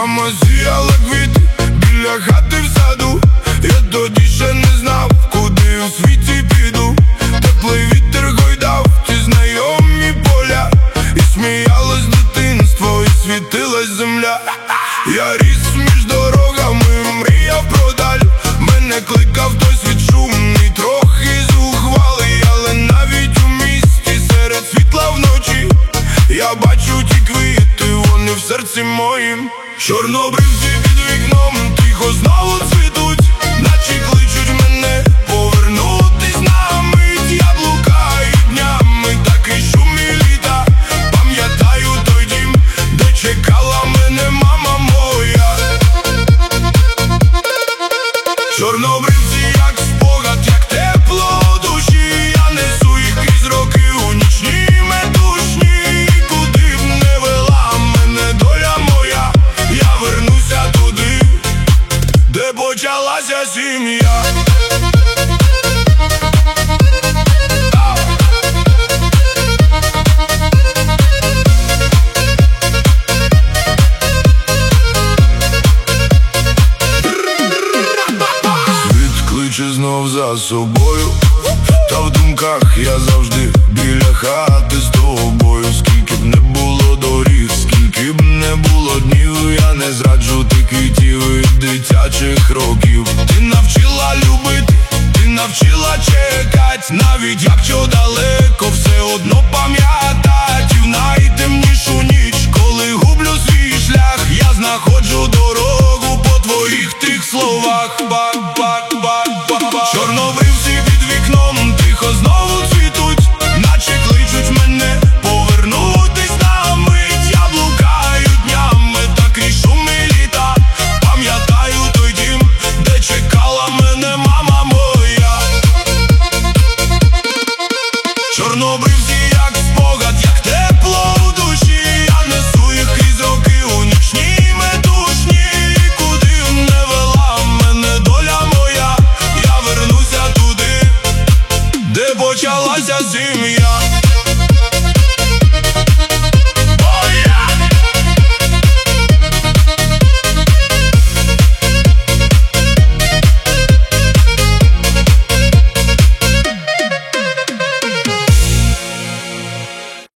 Мама сіяла квіти біля хати в саду. Я тоді ще не знав, куди у світі піду. Теплий вітер гойдав ті знайомі поля, і сміялось дитинство, і світилась земля. Я ріс між дорогами, мріяв про даль. Мене кликав той світ шумний, трохи зухвалий. Але навіть у місті серед світла вночі я бачу ті квіти, вони в серці моїм. Чорнобривці під вікном тихо знову цвітуть, наче кличуть мене повернутись на мить. Я блукаю днями, такий шумний літа. Пам'ятаю той дім, де чекала мене мама моя. Чорнобривці як спогад, як тепло у душі. Я несу їх крізь роки у нічні метушні. І куди б не вела мене доля моя, я вернуся туди, де почалася сім'я. Світ кличе знов за собою, та в думках я завжди біля хати з тобою. Скільки б не було доріг, скільки б не було днів, я не зраджу ти квітів від дитячих років. Ти навчила любити, ти навчила чекать, навіть якщо далеко.